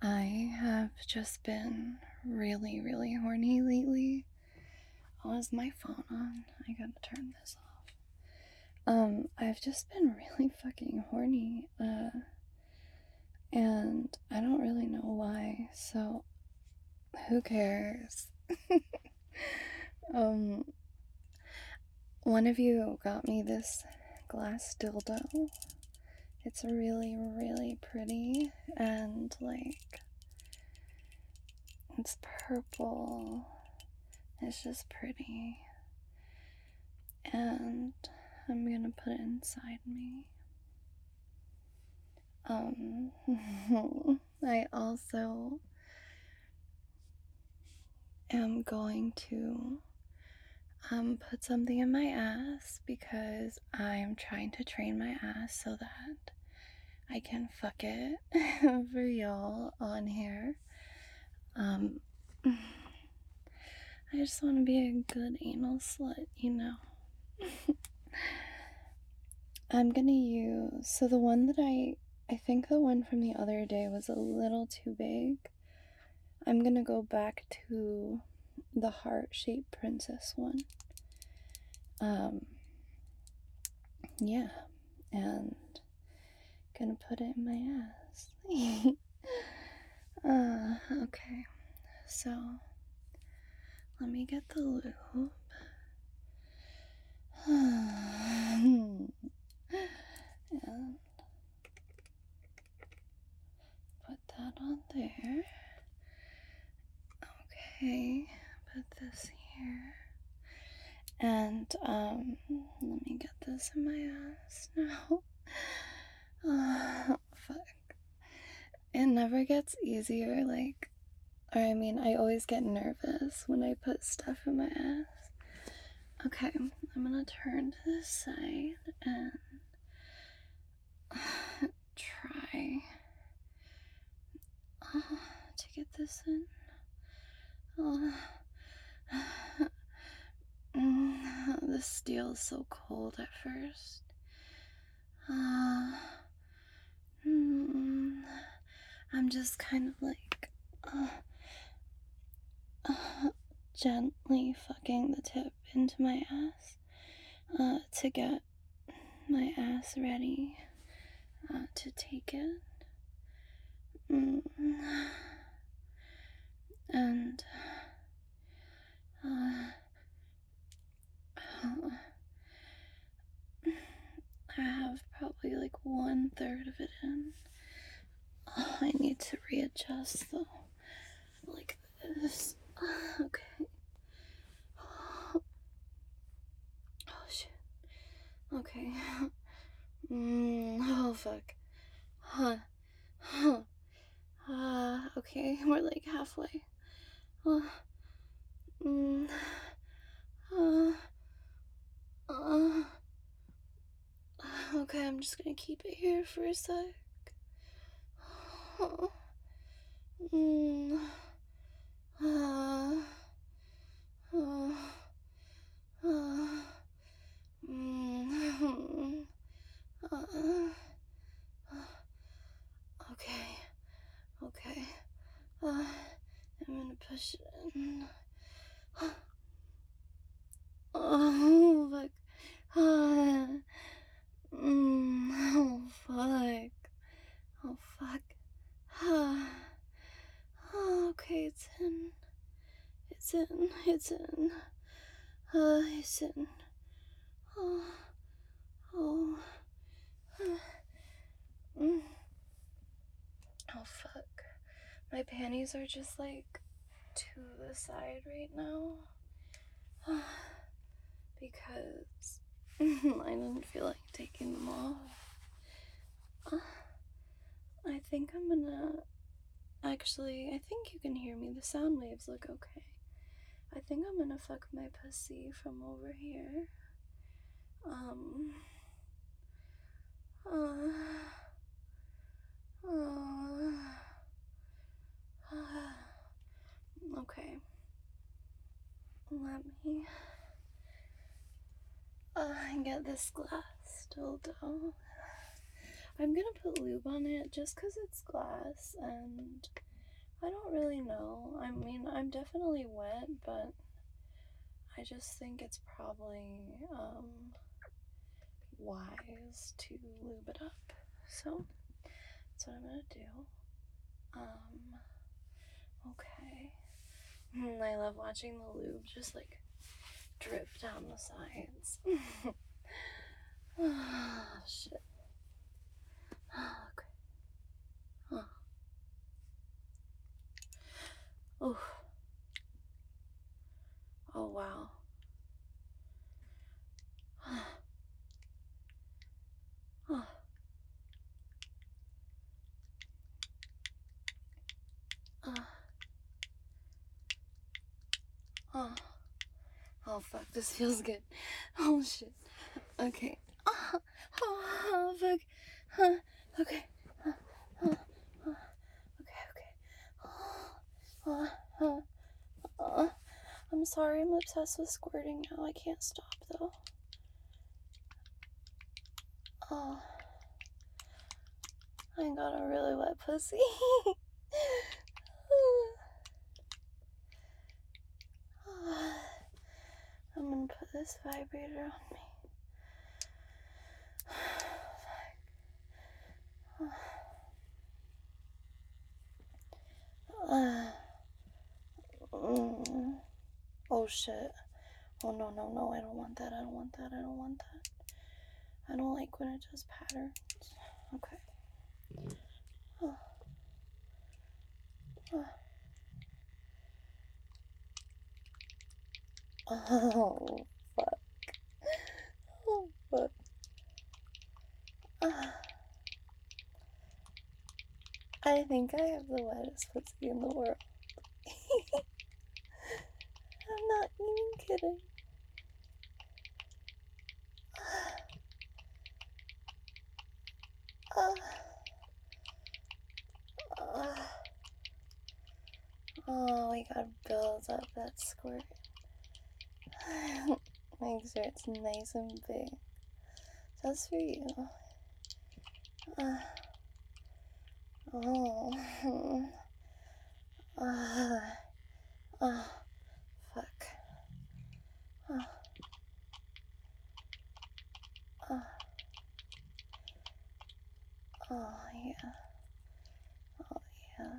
I have just been really, really horny lately. Oh, is my phone on? I gotta turn this off. I've just been really fucking horny, and I don't really know why, so who cares? um, One of you got me this glass dildo. It's really, really pretty, and it's purple. It's just pretty. And I'm gonna put it inside me. I also am going to put something in my ass because I'm trying to train my ass so that I can fuck it for y'all on here. I just want to be a good anal slut, you know. I'm gonna use, so the one that I think the one from the other day was a little too big. I'm gonna go back to the heart-shaped princess one. Yeah, and gonna put it in my ass. Okay, so let me get the lube. And put that on there. Okay, put this here. And let me get this in my ass now. Fuck. It never gets easier, I always get nervous when I put stuff in my ass. Okay, I'm gonna turn to this side and try to get this in. The steel is so cold at first. I'm just kind of gently fucking the tip into my ass to get my ass ready to take it. And I have probably 1/3 of it in. I need to readjust though, like this. Okay. Oh shit. Okay. Oh fuck. Okay, we're halfway. Uh, mm, uh, uh, okay, I'm just gonna keep it here for a sec. Mm, uh, uh, uh, mm, okay, okay. I'm gonna push it in. Oh, fuck. Oh, fuck. Oh, fuck. Oh, okay, it's in. It's in. It's in. It's in. Oh. Oh. Mm. Oh, fuck. My panties are just to the side right now. Because I didn't feel like taking them off. I think I'm gonna. Actually, I think you can hear me. The sound waves look okay. I think I'm gonna fuck my pussy from over here. Um. Okay. Let me get this glass dildo. I'm gonna put lube on it just because it's glass, and I don't really know. I mean, I'm definitely wet, but I just think it's probably wise to lube it up. So that's what I'm gonna do. Okay. I love watching the lube just like drip down the sides. Oh, shit. Okay. Oh. Oh. Oh, wow. Oh. Oh. Oh, fuck. This feels good. Oh, shit. Okay. Oh, fuck. Okay. Okay, okay. I'm sorry, I'm obsessed with squirting now. I can't stop, though. Oh. I got a really wet pussy. I'm gonna put this vibrator on me. Oh shit. Oh no, no, no, I don't want that, I don't want that, I don't want that. I don't like when it does patterns. Okay. Oh, fuck. Oh, fuck. I think I have the wettest pussy in the world. I'm not even kidding. Oh, we gotta build up that squirt. Make sure it's nice and big. Just for you. Oh. Fuck. Oh, yeah. Oh, yeah.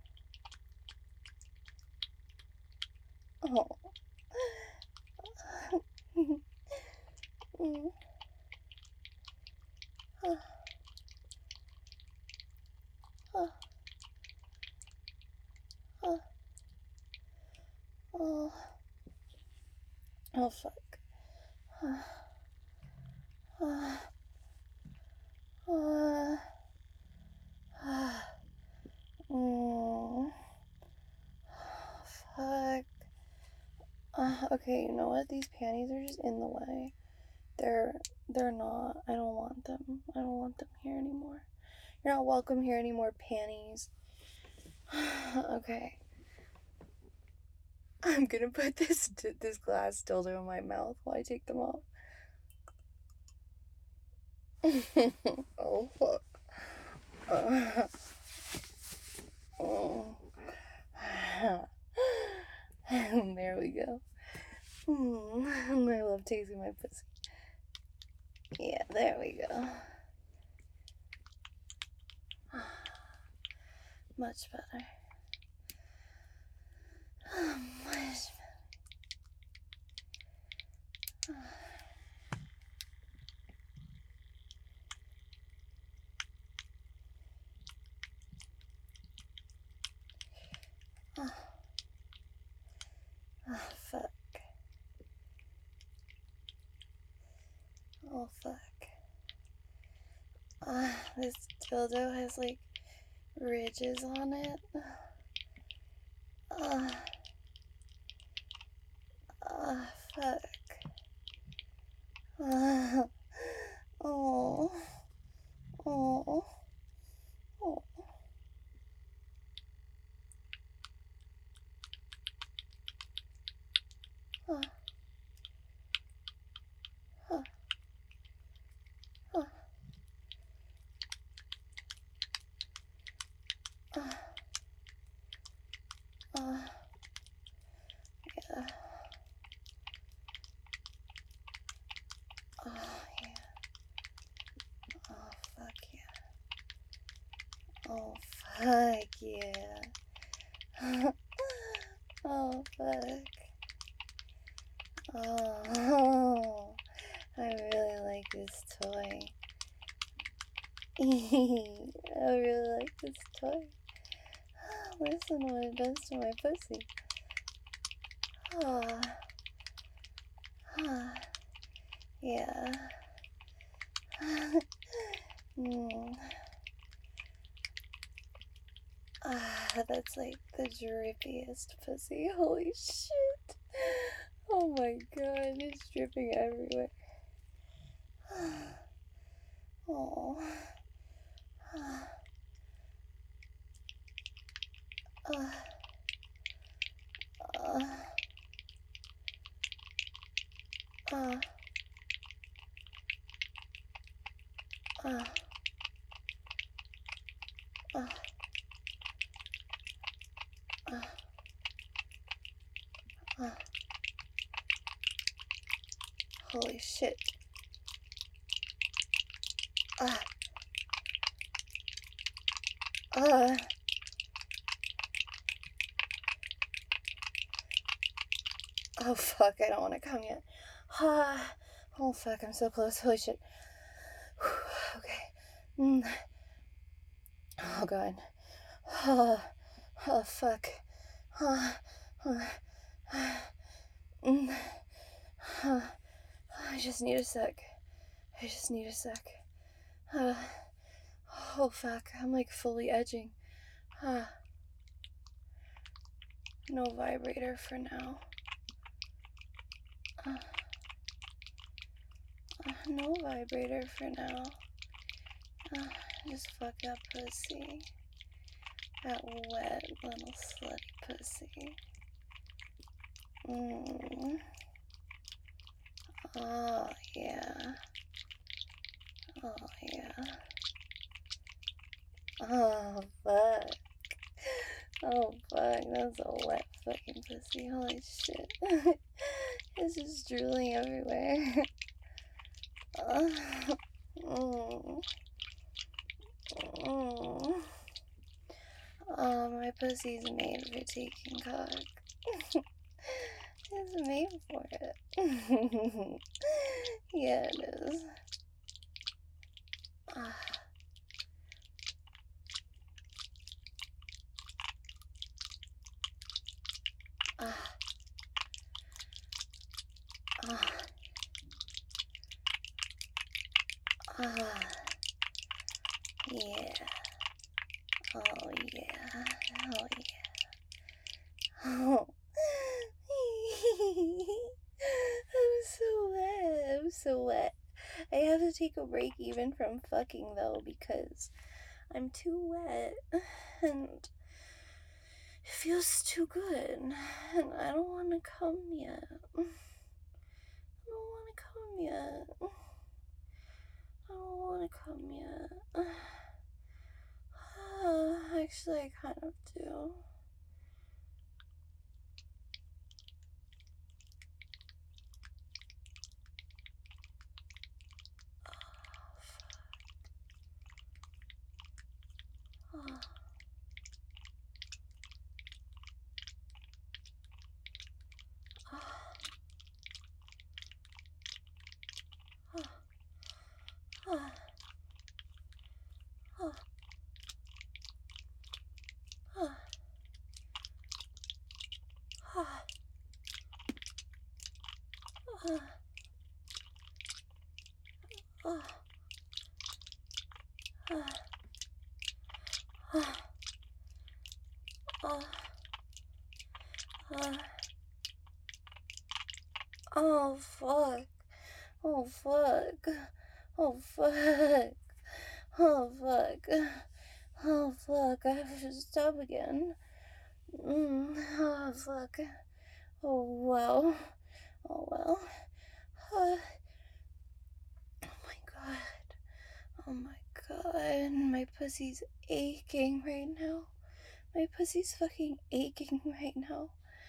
Oh. Oh, fuck. Fuck. Okay, you know what? These panties are just in the way. They're not. I don't want them. I don't want them here anymore. You're not welcome here anymore, panties. Okay. I'm gonna put this glass dildo in my mouth while I take them off. Oh, fuck. Oh. There we go. I love tasting my pussy. Yeah, there we go. Much better. Much better. Oh, fuck. Oh, fuck. This dildo has like ridges on it. Fuck. Oh. Oh. Oh. fuck yeah. Oh, fuck. Oh, I really like this toy. I really like this toy. Listen to what it does to my pussy. Ah, ah, yeah. That's like the drippiest pussy. Holy shit. Oh my god, it's dripping everywhere. Oh. Uh, uh, uh, uh, uh. Holy shit. Uh, uh. Oh fuck, I don't want to come yet. Oh fuck, I'm so close. Holy shit. Okay. Oh god. Oh fuck. I just need a sec. I just need a sec. Oh fuck, I'm like fully edging. No vibrator for now. No vibrator for now. Just fuck that pussy. That wet little slutty pussy. Oh yeah. Oh yeah. Oh fuck. Oh fuck, that's a wet fucking pussy. Holy shit. It's just drooling everywhere. My pussy's made for taking cock. It's made for it. Yeah, it is. Yeah. Oh yeah. Oh yeah. Oh. I'm so wet. I'm so wet. I have to take a break even from fucking though because I'm too wet and it feels too good and I don't want to come yet. I don't want to come yet. I don't want to come yet. Actually, I kind of do. Oh fuck. Oh fuck. Oh fuck. Oh fuck. Oh fuck. I have to stop again. Oh fuck. Oh well. Oh well. Oh my god. Oh my god. My pussy's aching right now. My pussy's fucking aching right now.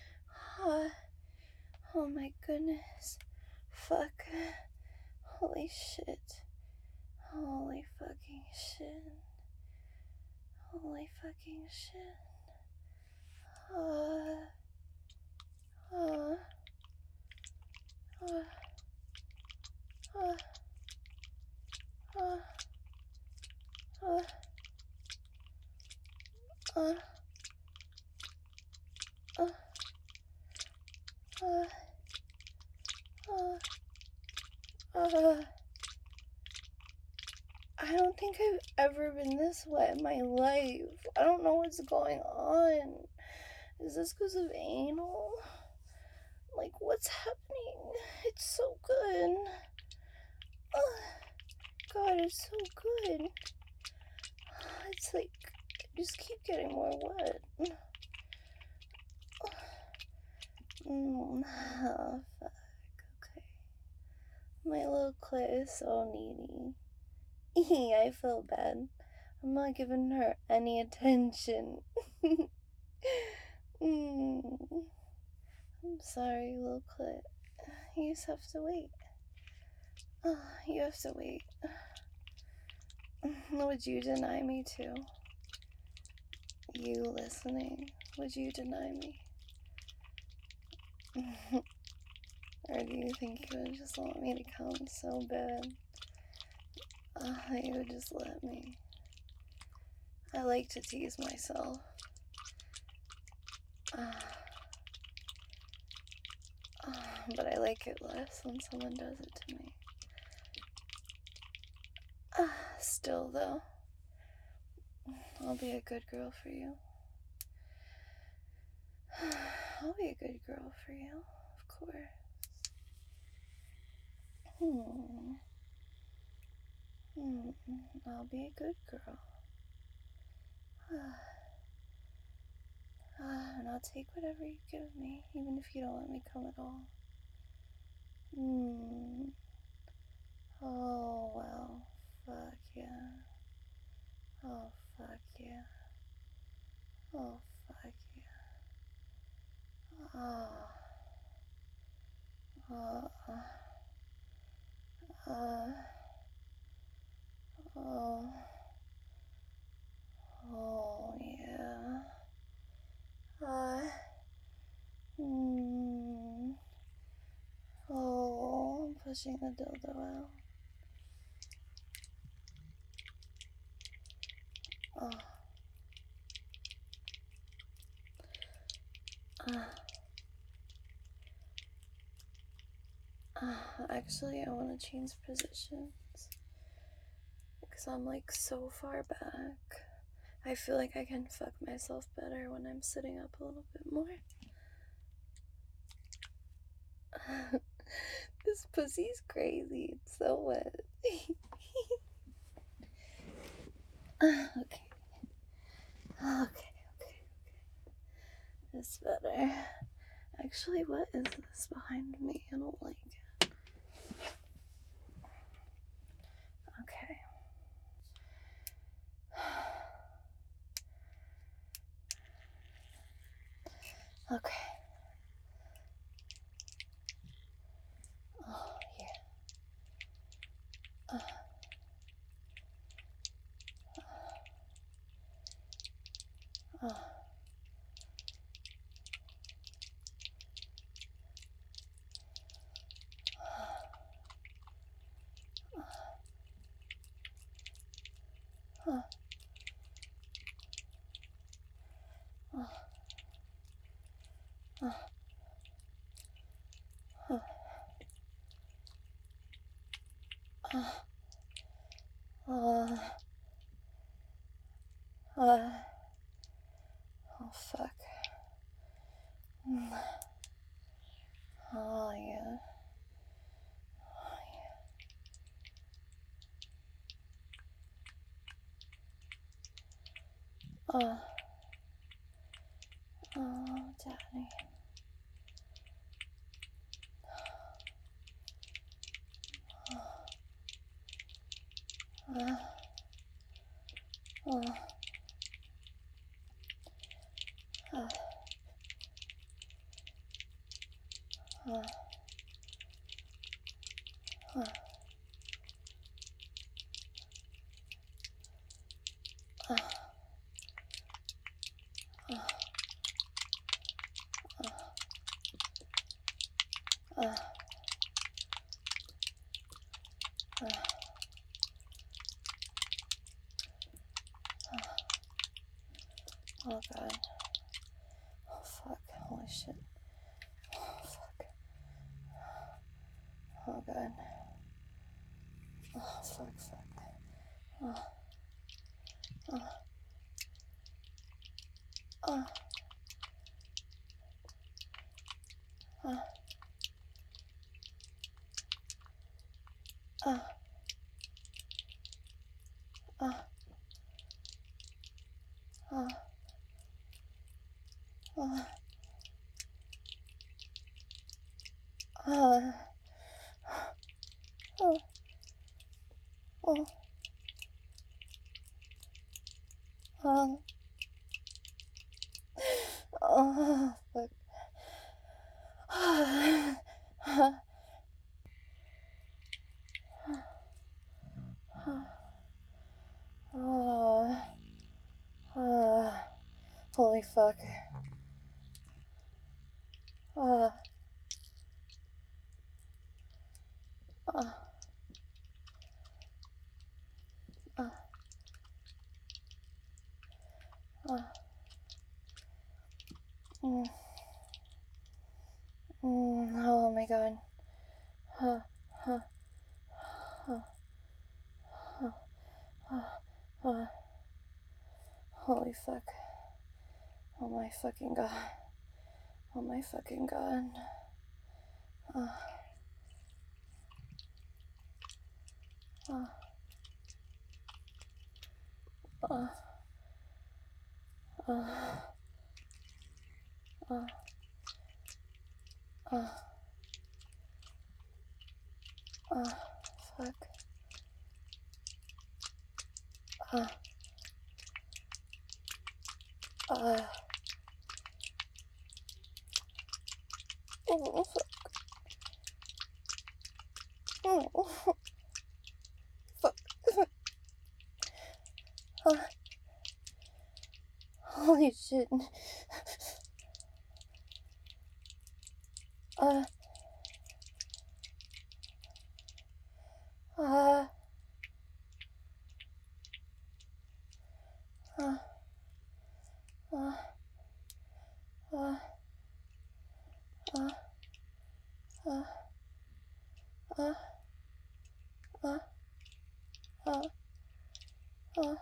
Oh my goodness. Fuck. Holy shit. Holy fucking shit. Holy fucking shit. Uh, uh, uh, uh, uh, uh, uh, uh, I don't think I've ever been this wet in my life. I don't know what's going on. Is this because of anal? Like, what's happening? It's so good. God, it's so good. It's like, I just keep getting more wet. Oh, fuck. Okay. My little clit is so needy. I feel bad. I'm not giving her any attention. I'm sorry, little clit. You just have to wait. You have to wait. Would you deny me too? You listening? Would you deny me? Or do you think you would just want me to come so bad? You would just let me. I like to tease myself. But I like it less when someone does it to me. Still, though, I'll be a good girl for you. I'll be a good girl for you, of course. I'll be a good girl. And I'll take whatever you give me, even if you don't let me come at all. Oh, well, fuck yeah. Oh, fuck yeah. Oh, fuck yeah. Oh. Oh. Oh, yeah. Oh, I'm pushing the dildo out. Actually, I want to change positions because I'm like so far back. I feel like I can fuck myself better when I'm sitting up a little bit more. This pussy's crazy. It's so wet. Okay. It's better. Actually, what is this behind me? I don't like it. Okay. Okay. Oh, yeah. Oh, fuck. Oh, yeah. Oh, daddy. Oh god. Oh fuck. Holy shit. Oh fuck. Oh god. Oh fuck. Oh. Oh. Oh. Oh. Oh. Oh. Oh. Oh. Oh. Oh. Oh. Oh. Oh. Fuck. Oh. Oh. Holy fuck. Oh. Oh. Oh. Oh. Mm. Oh my god. Huh. Huh. Huh. Huh. Huh. Huh. Holy fuck. Oh my fucking god. Oh my fucking god. Oh. Oh. Oh. Oh. Oh. Oh. Oh. Fuck. Oh. Oh. Oh. Oh. Fuck. Oh. Holy shit. Uh. Uh. Uh. Uh. Uh. Uh. Uh. Uh. Uh. Uh. Uh.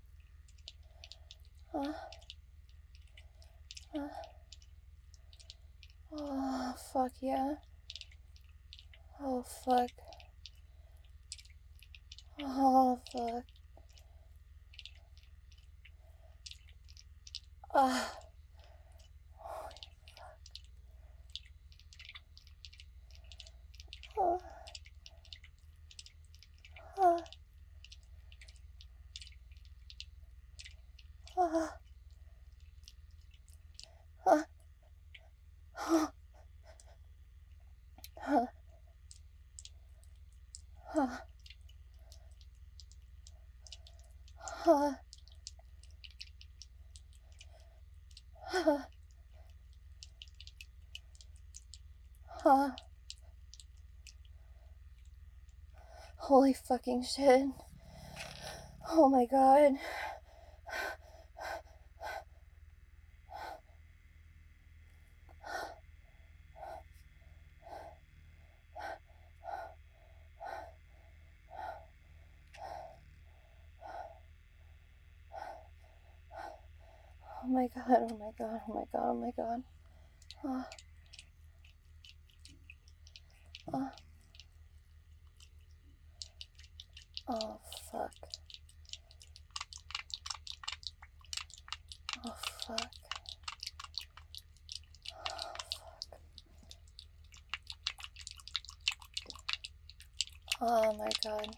Uh. Oh, fuck yeah. Oh, fuck. Oh, fuck. Ah. Oh. Oh. Oh. Oh. Oh. Oh. Oh. Oh. Oh. Oh. Holy fucking shit. Oh my god. Oh my god, oh my god, oh my god, oh my god. Oh. Oh. Oh, fuck. Oh, fuck. Oh my god.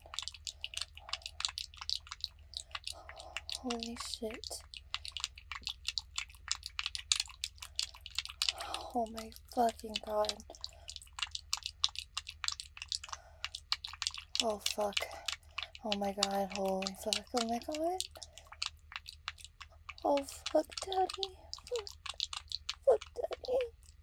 Holy shit. Oh my fucking god. Oh fuck. Oh my god. Holy fuck. Oh my god. Oh fuck, daddy. Fuck, daddy.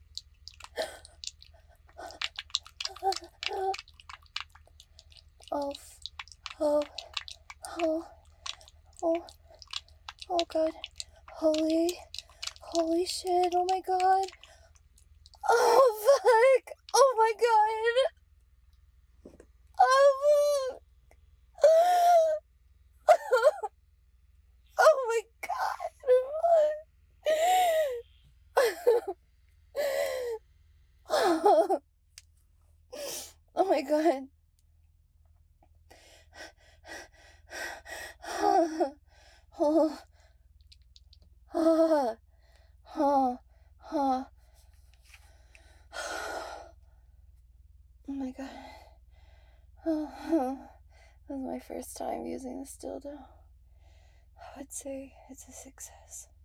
Oh, oh, oh, oh, oh god. Holy shit, oh my god. Oh fuck! Oh my god! Oh fuck! Oh my god! Oh my god. Oh, oh, oh, oh. Oh my god. Oh, that was my first time using this dildo. I would say it's a success.